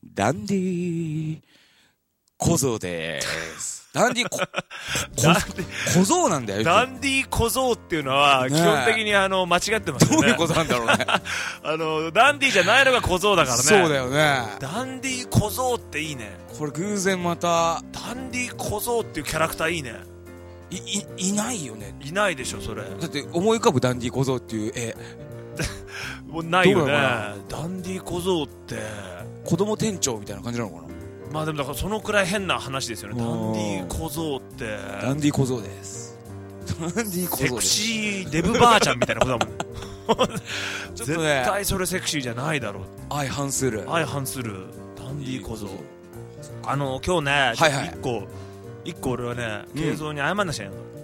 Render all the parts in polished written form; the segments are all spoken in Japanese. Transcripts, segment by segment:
ダンディ小僧です。ダンディ小僧なんだよ。 ダンディ小僧っていうのは基本的に間違ってますよね。 どういうことなんだろうね。 ダンディじゃないのが小僧だからね。 そうだよね。 ダンディ小僧っていいね。 これ偶然またダンディ小僧っていうキャラクターいいね。 いないよね。 いないでしょそれ。 だって思い浮かぶダンディ小僧っていう絵もうないよね。ダンディ小僧って子供店長みたいな感じなのかな。 まあでもだからそのくらい変な話ですよね。ダンディ小僧ってダンディ小僧です。ダンディ小僧です。 セクシーデブばあちゃんみたいなことだもん。 ちょっとね、 絶対それセクシーじゃないだろう。 相反するダンディ小僧。今日ね、 はいはい、 一個俺はね、慶三に謝んなきゃいけないの。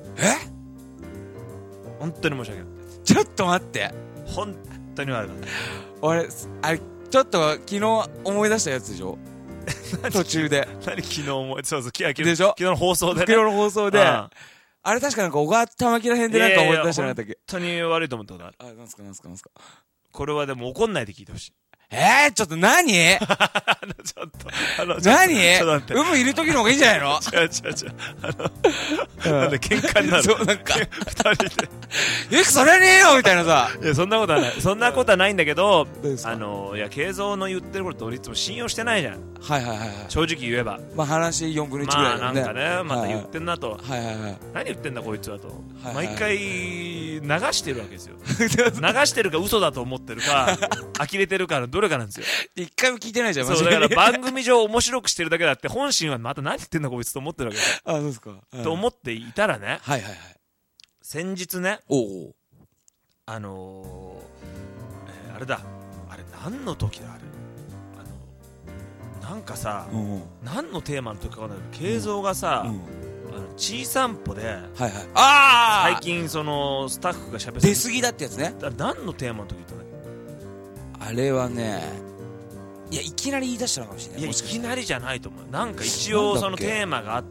本当に申し訳ない。 ちょっと待って、 本当に悪かった。 俺あれちょっと昨日思い出したやつでしょ。途中で何昨日思い、そうそう、昨でしょ、 昨日の放送でね。 昨日の放送で、あれ確かなんか小川玉木ら辺でなんか思い出してなかったっけ。 本当に悪いと思ったことある。 なんすかこれはでも怒んないで聞いてほしい。 ちょっと何ちょっと何有無いる時の方がいいんじゃないの。 違うなんで喧嘩になる。 そう、なんか二人でそれねえよみたいなさ。 いやそんなことはない。そんなことはないんだけど、 どうですか。 いや慶三の言ってること俺いつも信用してないじゃん。 はい正直言えば。 まあ話4分の1ぐらいだね。 まあなんかね、また言ってんなと。 何言ってんだこいつはと。 はい、 毎回流してるわけですよ。流してるか嘘だと思ってるか呆れてるかのどれかなんですよ。 一回も聞いてないじゃん。 そうだから番組上面白くしてるだけだって、本心はまた何言ってんだこいつと思ってるわけですよ。 そうですか、 と思っていたらね、先日ね、あれだ、あれ何の時だ、あれなんかさ、何のテーマの時かわかんないけど、慶三がさ、ちいさんぽで、最近そのスタッフがしゃべって出過ぎだってやつね。 何のテーマの時言ったんだっけ。あれはね、いやいきなり言い出したのかもしれない。 いやいきなりじゃないと思う。なんか一応そのテーマがあって、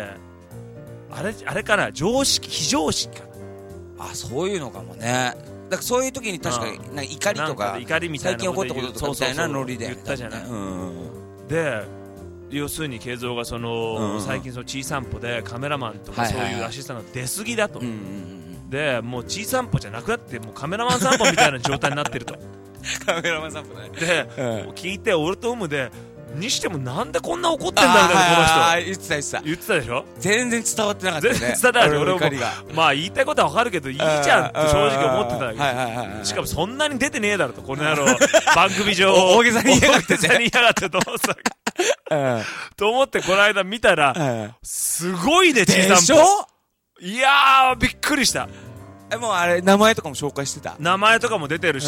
あれかな、非常識かな。 そういうのかもね。だからそういう時に確かになんか怒りとか最近起こったこととかみたいなノリで言ったじゃない。で要するに慶三がその最近そのちいさんぽでカメラマンとかそういうアシスタントが出過ぎだと。でもうちいさんぽじゃなくなってもうカメラマン散歩みたいな状態になってると。 カメラマン散歩ね。 で聞いて俺とムでにしてもなんでこんな怒ってんだみたいな、この人言ってたでしょ。 全然伝わってなかったよね。 全然伝わってなかった。俺もまあ言いたいことは分かるけどいいじゃんって正直思ってたわけ。しかもそんなに出てねえだろと、この野郎。番組上大げさに言いやがってと思ってたと思ってこの間見たらすごいね、ちいさんぽ。 でしょ。 いやーびっくりした。 もうあれ名前とかも紹介してた。 名前とかも出てるし、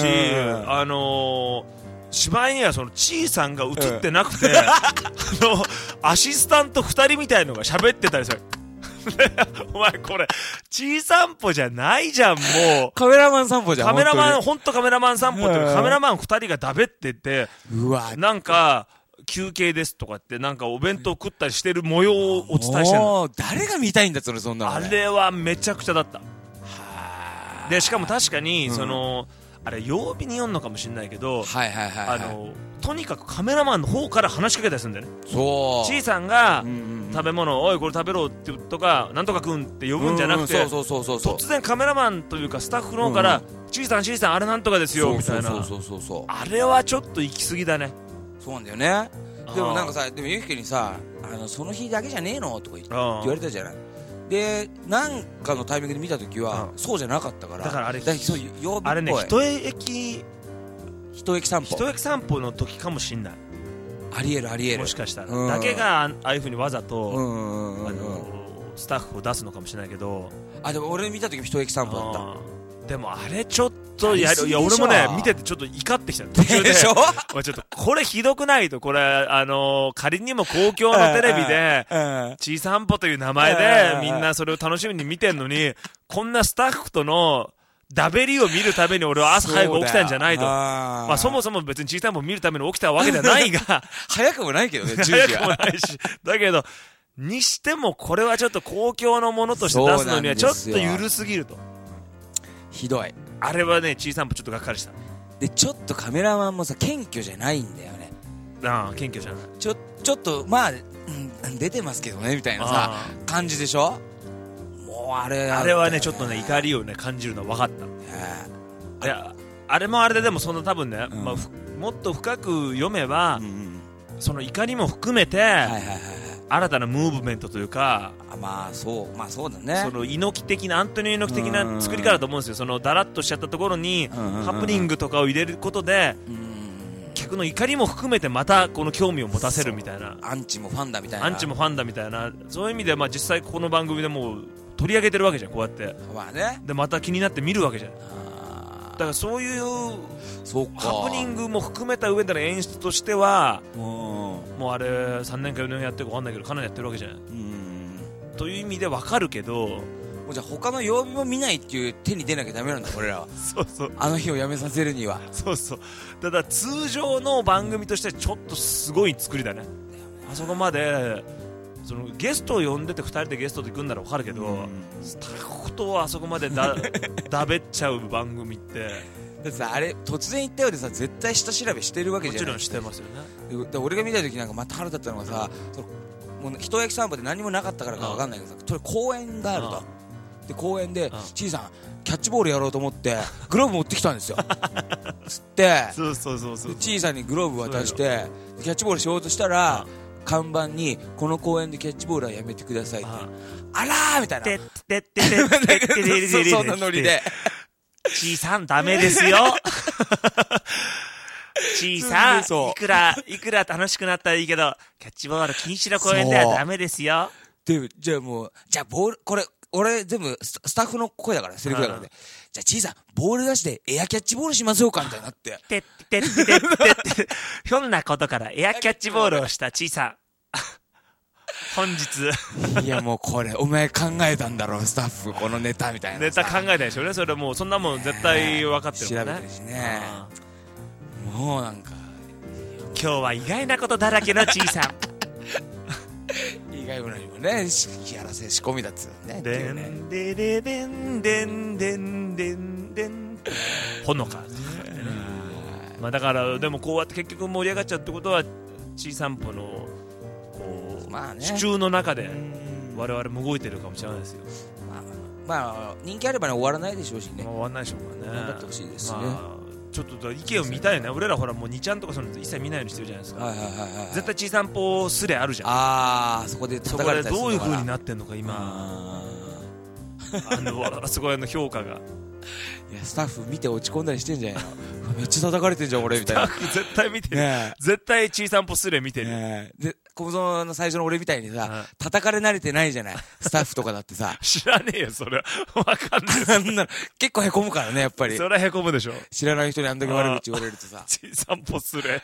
しまいにはそのちいさんが映ってなくて、アシスタント2人みたいのが喋ってたりする。お前これちいさんぽじゃないじゃん、もうカメラマン散歩じゃん。 ほんとカメラマン散歩ってカメラマン2人がだべってて、なんか休憩ですとかってなんかお弁当食ったりしてる模様をお伝えしてるの。 誰が見たいんだそれ、そんなの。 あれはめちゃくちゃだった。でしかも確かにそのあれ曜日に読んのかもしれないけど、とにかくカメラマンの方から話しかけたりするんだよね。ちいさんが食べ物おいこれ食べろってとかなんとかくんって呼ぶんじゃなくて、突然カメラマンというかスタッフの方からちいさんあれなんとかですよみたいな。あれはちょっと行き過ぎだね。 そうなんだよね。でもなんかさ、でもゆきけにさ、その日だけじゃねえのとか言われたじゃない。でなんかのタイミングで見たときはそうじゃなかったから。だからあれそう曜日っぽい。あれね、一駅散歩の時かもしんない。ありえるもしかしたらだけがああいう風にわざとスタッフを出すのかもしれないけど。でも俺見た時も一駅散歩だった。でもあれちょっといや俺もね見ててちょっと怒ってきた途中で。ちょっとこれひどくないと。これ仮にも公共のテレビでちいさんぽという名前でみんなそれを楽しみに見てんのに、こんなスタッフとのダベリを見るために俺は朝早く起きたんじゃないと。まあそもそも別にちいさんぽ見るために起きたわけではないが早くもないけどね、 早くもないし、だけどにしてもこれはちょっと公共のものとして出すのにはちょっと緩すぎると。ひどい。あれはね、ちいさんぽちょっとがっかりした。でちょっとカメラマンもさ謙虚じゃないんだよね。 謙虚じゃない。 ちょっとまあ、出てますけどねみたいなさ感じでしょ。もうあれはねちょっとね怒りをね感じるのは分かった。いやあれもあれででもその多分ね、もっと深く読めば、その怒りも含めて、新たなムーブメントというか、 まあそうだね。 その猪木的なアントニオ猪木的な作りからだと思うんですよ。そのダラッとしちゃったところにハプニングとかを入れることで、客の怒りも含めてまたこの興味を持たせるみたいな。 アンチもファンだみたいな。 そういう意味で実際この番組でもう取り上げてるわけじゃん、こうやって。でまた気になって見るわけじゃん。だからそういうハプニングも含めた上での演出としては、もうあれ3年か4年やってるか分かんないけどかなりやってるわけじゃん。という意味で分かるけど、もうじゃあ他の曜日も見ないっていう手に出なきゃダメなんだ俺らは。そうあの日をやめさせるには。 ただ通常の番組としてちょっとすごい作りだね。あそこまでそのゲストを呼んでて2人でゲストで行くんなら分かるけど、スタッフとあそこまでだべっちゃう番組って。 だってさ、あれ突然言ったようでさ、絶対下調べしてるわけじゃない。 もちろんしてますよね。 で俺が見た時なんかまた腹立ったのがさ、もう一焼き散歩で何もなかったからか分かんないけどさ、それ公園があると。で公園でちいさんキャッチボールやろうと思ってグローブ持ってきたんですよつってちいさんにグローブ渡してキャッチボールしようとしたら、看板にこの公園でキャッチボールはやめてくださいって、あらーみたいな、そんなノリでちいさんダメですよちいさんいくら楽しくなったらいいけどキャッチボール禁止の公園ではダメですよ。 でじゃあボールこれ俺全部スタッフの声だからセリフだからね。じゃあちいさんボール出してエアキャッチボールしましょうかみたいになってひょんなことからエアキャッチボールをしたちいさん本日いやもうこれお前考えたんだろうスタッフこのネタみたいな。 ネタ考えたでしょうね。それもうそんなもん絶対分かってるもんね。 調べてるしね。もうなんか今日は意外なことだらけのちいさん意外なにもねやらせ仕込みだっつうね。 でんでででんでんでんでんでんほのかだからでもこうやって結局盛り上がっちゃうってことはちいさんぽのこう支柱の中で我々も動いてるかもしれないですよ。 人気あればね終わらないでしょうしね。 終わらないでしょうからね。 頑張ってほしいですね。 ちょっと意見を見たいね。俺らほらもう2ちゃんとかその一切見ないようにしてるじゃないですか。絶対ちいさんぽすれあるじゃん。 そこで叩かれたりするのかな。 どういう風になってんのか今そこへの評価が。 いやスタッフ見て落ち込んだりしてんじゃないのめっちゃ叩かれてんじゃん俺みたいな。 スタッフ絶対見てる、絶対ちいさんぽすれ見てる、 で小園の最初の俺みたいにさ、叩かれ慣れてないじゃないスタッフとかだってさ知らねえよそれわかんない結構へこむからねやっぱり。 それはへこむでしょ。 知らない人にあんだけ悪口言われるとさちいさんぽすれ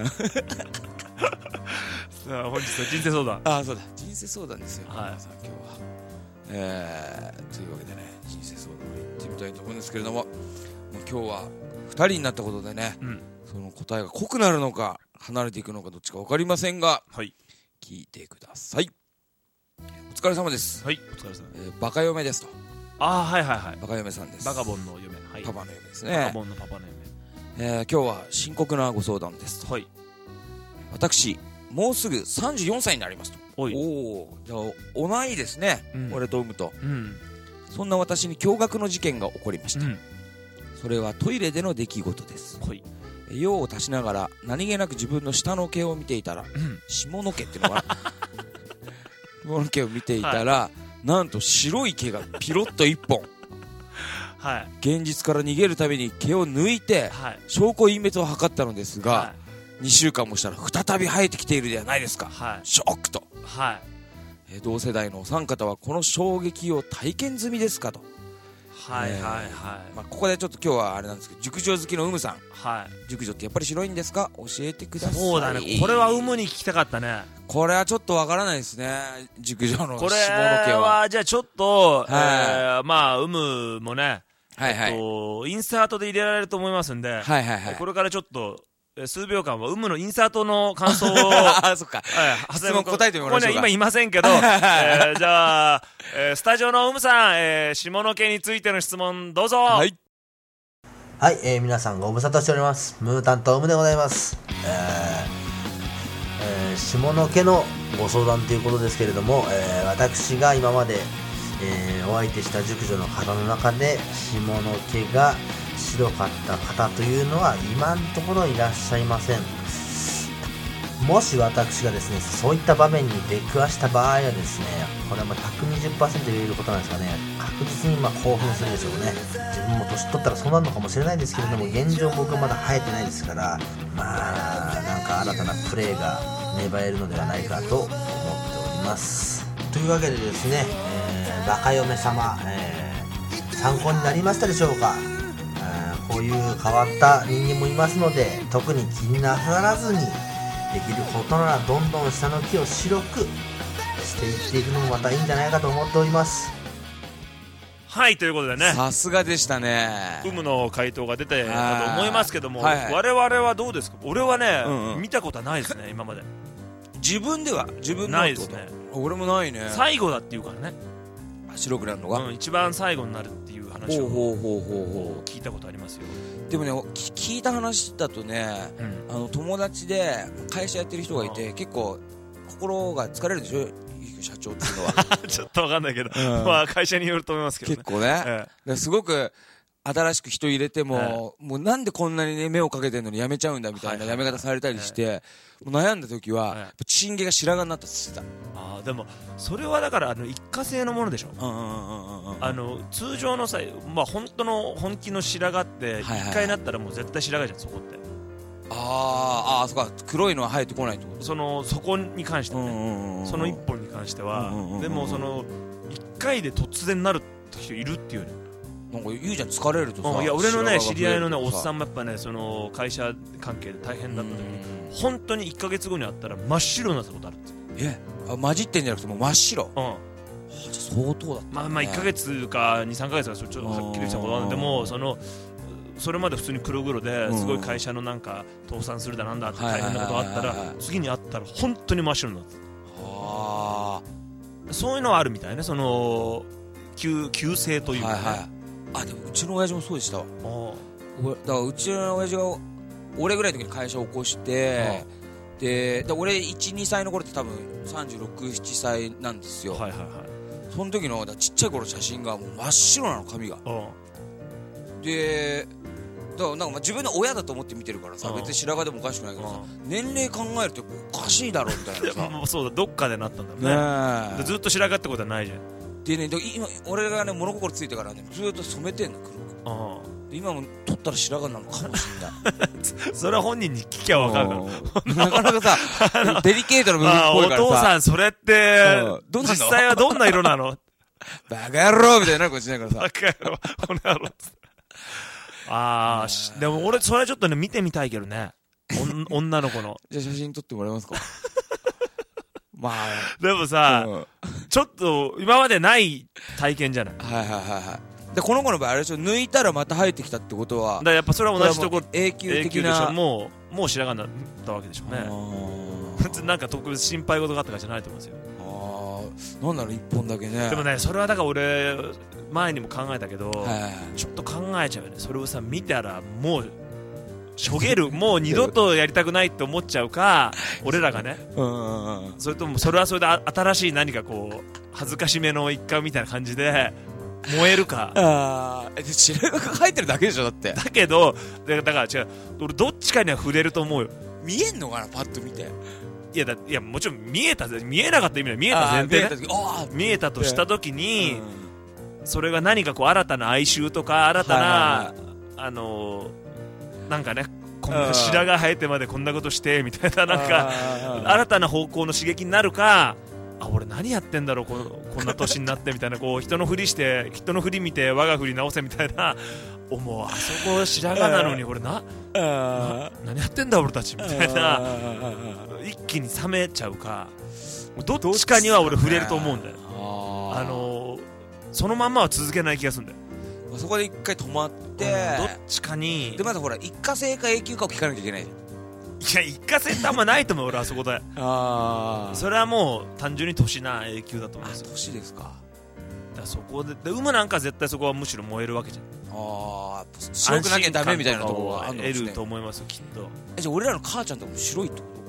さあ本日は人生相談。 そうだ人生相談ですよ、皆さん今日はというわけでね人生相談を言ってみたいと思うんですけれども、もう今日は2人になったことでね、その答えが濃くなるのか離れていくのかどっちか分かりませんが、聞いてください。お疲れ様です。 はい、お疲れ様。 バカ嫁ですと。 はいバカ嫁さんです。 バカボンの嫁、 パパの嫁ですね。 バカボンのパパの嫁。今日は深刻なご相談ですと。私もうすぐ34歳になりますと。じゃあ同いですね、俺と産むと、そんな私に驚愕の事件が起こりました、それはトイレでの出来事です、用を足しながら何気なく自分の下の毛を見ていたら、下の毛っていうのが下の毛を見ていたら、なんと白い毛がピロッと1本現実から逃げるために毛を抜いて、証拠隠滅を図ったのですが、2週間もしたら再び生えてきているではないですか、ショックと、同世代のお三方はこの衝撃を体験済みですかと。ここでちょっと今日はあれなんですけど、熟女好きのウムさん、熟女ってやっぱり白いんですか、教えてください。 そうだね、これはウムに聞きたかったね。 これはちょっとわからないですね、熟女の下の毛は。これはじゃあちょっと、ウムもね、インサートで入れられると思いますんで、これからちょっと数秒間はウムのインサートの感想をそっか、質問答えてみましょうか。 ここには今いませんけどじゃあ、スタジオのウムさん、下の毛についての質問どうぞ。 はい、皆さんご無沙汰しております。ムータンとウムでございます。 下の毛のご相談ということですけれども、私が今まで、お相手した熟女の方の中で下の毛が白かった方というのは今のところいらっしゃいません。もし私がですねそういった場面に出くわした場合はですね、これは120% 言えることなんですがね、確実に興奮するでしょうね。自分も年取ったらそうなるのかもしれないですけれども、現状僕はまだ生えてないですから、なんか新たなプレーが芽生えるのではないかと思っております。というわけでですね、バカ嫁様、参考になりましたでしょうか。こういう変わった人間もいますので、特に気になさらずにできることならどんどん下の木を白くしていっていくのもまたいいんじゃないかと思っております。 はい、ということでね、 さすがでしたね。 有無の回答が出てたと思いますけども、我々はどうですか。俺はね、見たことはないですね今まで。 自分ではないですね。 俺もないね。 最後だっていうからね、 白くなるのが、 一番最後になるっていう話を聞いたことありますよ。 でもね、聞いた話だとね、友達で会社やってる人がいて、結構心が疲れるでしょ、社長っていうのは。 ちょっと分かんないけど、会社によると思いますけどね。 結構ね、すごく新しく人入れても、もうなんでこんなにね目をかけてるのに辞めちゃうんだみたいな辞め方されたりして、もう悩んだ時はチンゲが白髪になったって言ってた。 でもそれはだから一過性のものでしょ。通常のさ、本当の本気の白髪って一回なったらもう絶対白髪じゃん、そこって。 そうか、黒いのは生えてこないってこと。 そこに関してはね、その一本に関しては。でも一回で突然なる人いるっていうね。 なんか言うじゃん、疲れるとさ。 いや、俺のね知り合いのねおっさんもやっぱね、会社関係で大変だった時に本当に1ヶ月後に会ったら真っ白になったことあるって。 混じってんじゃなくてもう真っ白。じゃあ相当だった。 1ヶ月か2、3ヶ月かちょっとはっきりしたことなんでも、それまで普通に黒々ですごい会社のなんか倒産するだなんだって大変なことがあったら、次に会ったら本当に真っ白になった。そういうのはあるみたいね、急性というかね。 でもうちの親父もそうでしたわ。だからうちの親父が俺ぐらいの時に会社を起こして、で俺 1,2 歳の頃って多分36、7歳なんですよ。その時のちっちゃい頃の写真がもう真っ白なの、髪が。でだからなんか自分の親だと思って見てるからさ、別に白髪でもおかしくないけどさ、年齢考えるとおかしいだろみたいなさ。 もうそうだ、どっかでなったんだね。ずっと白髪ってことはないじゃん。 でね、今俺がね物心ついてからねずっと染めてんの、黒く。で今も取ったら白髪なのかもしれない。 それは本人に聞きゃ分かるから。 なかなかさデリケートな部分っぽいからさ。 お父さんそれって実際はどんな色なの。 バカ野郎みたいなことしないからさ。 バカ野郎、この野郎。でも俺それはちょっとね見てみたいけどね、女の子の。 じゃあ写真撮ってもらえますか。 でもさ、ちょっと今までない体験じゃない。 でこの子の場合あれでしょ、抜いたらまた生えてきたってことは、 だやっぱそれは同じとこ永久的な。 もう白髪になったわけでしょうね。なんか特別心配事があったからじゃないと思うんですよ。 なんだろう、一本だけね。 でもね、それはだから俺前にも考えたけど、ちょっと考えちゃうよね。それをさ見たらもうしょげる、もう二度とやりたくないって思っちゃうか、俺らがね。それともそれはそれで新しい何かこう恥ずかしめの一環みたいな感じで燃えるか。 白髪が生えてるだけでしょ、だって。 だけどだから違う、俺どっちかには触れると思うよ。 見えんのかな、パッと見て。 いやもちろん見えなかった意味は見えた前提で、見えたとした時に、それが何かこう新たな哀愁とか新たななんかね、白髪生えてまでこんなことしてみたいな、なんか新たな方向の刺激になるか、俺何やってんだろうこんな年になってみたいな、こう人のふり見て我がふり直せみたいな、思う。あそこ白髪なのに俺何やってんだ俺たちみたいな、一気に冷めちゃうか、どっちかには俺触れると思うんだよ。そのまんまは続けない気がするんだよ。 そこで一回止まって、 どっちかに。 でまだほら一過性か永久かを聞かなきゃいけないじゃん。 いや、一過性ってあんまないと思う俺、あそこで。それはもう単純に年な永久だと思うんですよ。 年ですか。 だからそこで有無なんか絶対そこはむしろ燃えるわけじゃん。 白くなきゃダメみたいなところがあるのかもしれない。 得ると思いますよ、きっと。 じゃあ俺らの母ちゃんとかも白いってこ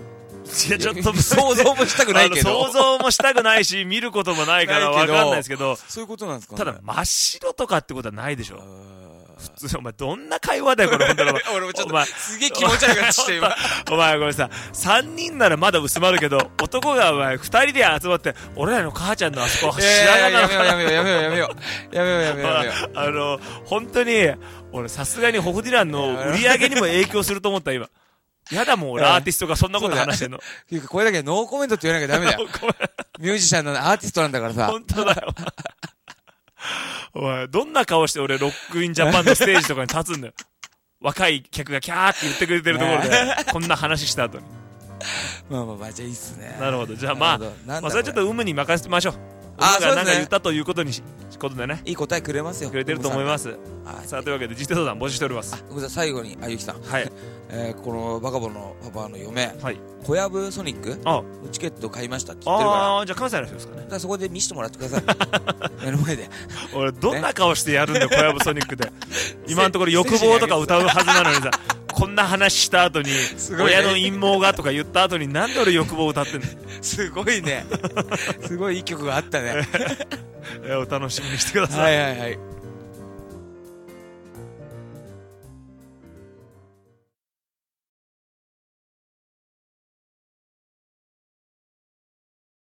いやちょっと想像もしたくないけど想像もしたくないし見ることもないから分かんないですけど、 そういうことなんですかね。 ただ真っ白とかってことはないでしょ。普通お前どんな会話だよこれ本当に俺もちょっとすげえ気持ち悪くなってきて今お前これさ3人ならまだ薄まるけど男がお前2人で集まって俺らの母ちゃんのあそこ白髪なのかな。 やめよう本当に俺さすがにホフディランの売り上げにも影響すると思った今。やだもん俺アーティストがそんなこと話してんの。 これだけノーコメントって言わなきゃダメだよミュージシャンのアーティストなんだからさ。 本当だよお前どんな顔して俺ロックインジャパンのステージとかに立つんだよ。若い客がキャーって言ってくれてるところでこんな話した後にまあじゃあいいっすね。 なるほど。じゃあまあそれはちょっと有無に任せてましょう。 あ、 がなんか言ったということにことでね、 いい答えくれますよ。 くれてると思います。さあというわけで実践相談募集しております。 ごめんなさい、最後にゆきさん、 はいこのバカボンのパパの嫁、 はい小籔ソニックのチケット買いましたって言ってるから。 ああ、じゃあ関西の人ですかね。 だからそこで見せてもらってください目の前で。 俺どんな顔してやるんだよ小籔ソニックで今のところ欲望とか歌うはずなのにさこんな話した後に親の陰謀がとか言った後になんで俺欲望歌ってんの。 すごいねすごいいい曲があったねお楽しみにしてください。 はいはいはい。